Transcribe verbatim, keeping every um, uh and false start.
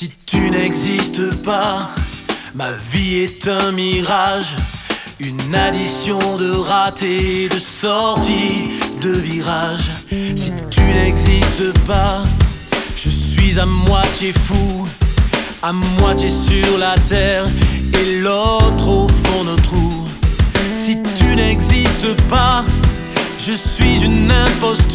Si tu n'existes pas, ma vie est un mirage, une addition de ratés, de sorties, de virages. Si tu n'existes pas, je suis à moitié fou, à moitié sur la terre et l'autre au fond d'un trou. Si tu n'existes pas, je suis une imposture